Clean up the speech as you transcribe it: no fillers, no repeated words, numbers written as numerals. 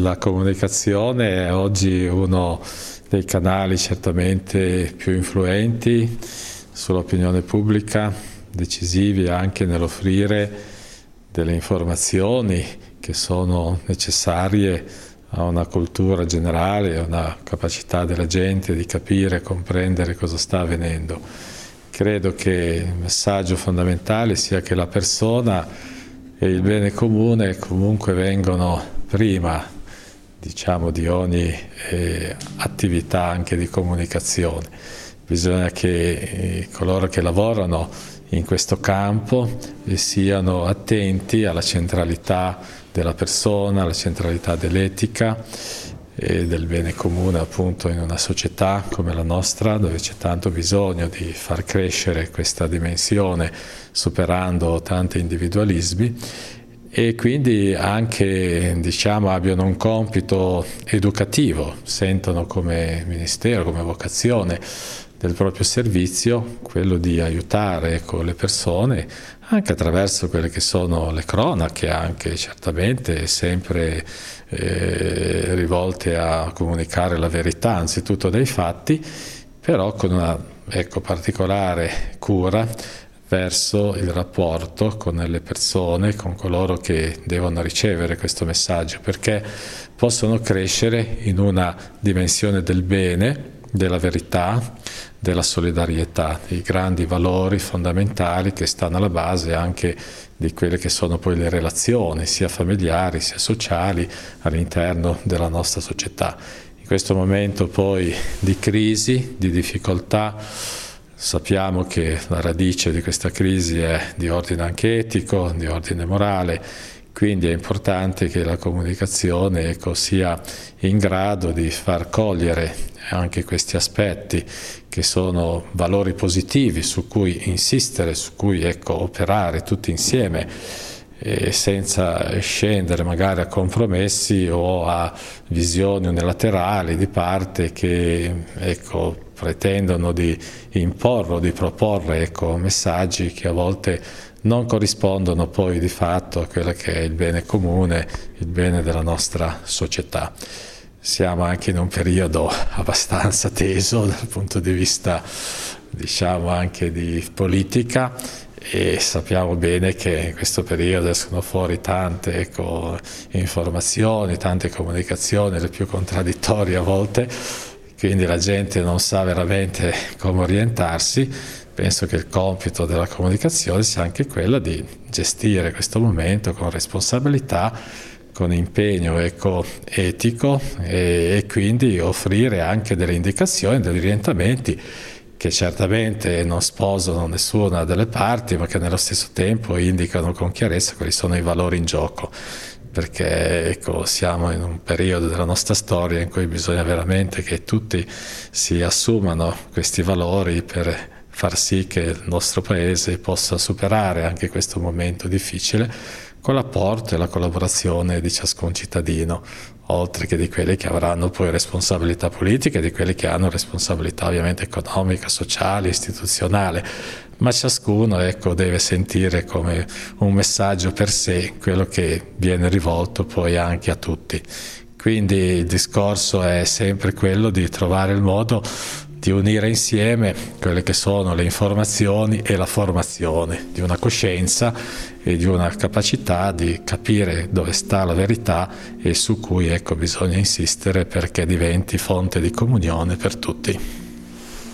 la comunicazione è oggi uno dei canali certamente più influenti sull'opinione pubblica, decisivi anche nell'offrire delle informazioni che sono necessarie a una cultura generale, a una capacità della gente di capire e comprendere cosa sta avvenendo. Credo che il messaggio fondamentale sia che la persona e il bene comune comunque vengono prima, diciamo, di ogni attività anche di comunicazione. Bisogna che coloro che lavorano in questo campo siano attenti alla centralità della persona, alla centralità dell'etica e del bene comune, appunto, in una società come la nostra, dove c'è tanto bisogno di far crescere questa dimensione superando tanti individualismi, e quindi anche, diciamo, abbiano un compito educativo, sentono come ministero, come vocazione del proprio servizio quello di aiutare, ecco, le persone anche attraverso quelle che sono le cronache, anche certamente sempre rivolte a comunicare la verità, anzitutto dei fatti, però con una, ecco, particolare cura verso il rapporto con le persone, con coloro che devono ricevere questo messaggio, perché possono crescere in una dimensione del bene, della verità, della solidarietà, i grandi valori fondamentali che stanno alla base anche di quelle che sono poi le relazioni, sia familiari sia sociali, all'interno della nostra società. In questo momento poi di crisi, di difficoltà, sappiamo che la radice di questa crisi è di ordine anche etico, di ordine morale, quindi è importante che la comunicazione, ecco, sia in grado di far cogliere anche questi aspetti che sono valori positivi su cui insistere, su cui, ecco, operare tutti insieme, senza scendere magari a compromessi o a visioni unilaterali di parte che, ecco, pretendono di imporre o di proporre, ecco, messaggi che a volte non corrispondono poi di fatto a quello che è il bene comune, il bene della nostra società. Siamo anche in un periodo abbastanza teso dal punto di vista, diciamo, anche di politica, e sappiamo bene che in questo periodo escono fuori tante, ecco, informazioni, tante comunicazioni, le più contraddittorie a volte, quindi la gente non sa veramente come orientarsi. Penso che il compito della comunicazione sia anche quello di gestire questo momento con responsabilità, con impegno, ecco, etico, e quindi offrire anche delle indicazioni, degli orientamenti che certamente non sposano nessuna delle parti, ma che nello stesso tempo indicano con chiarezza quali sono i valori in gioco, perché, ecco, siamo in un periodo della nostra storia in cui bisogna veramente che tutti si assumano questi valori per far sì che il nostro Paese possa superare anche questo momento difficile con l'apporto e la collaborazione di ciascun cittadino, oltre che di quelli che avranno poi responsabilità politiche, di quelli che hanno responsabilità ovviamente economica, sociale, istituzionale, ma ciascuno, ecco, deve sentire come un messaggio per sé quello che viene rivolto poi anche a tutti. Quindi il discorso è sempre quello di trovare il modo di unire insieme quelle che sono le informazioni e la formazione di una coscienza e di una capacità di capire dove sta la verità e su cui, ecco, bisogna insistere perché diventi fonte di comunione per tutti.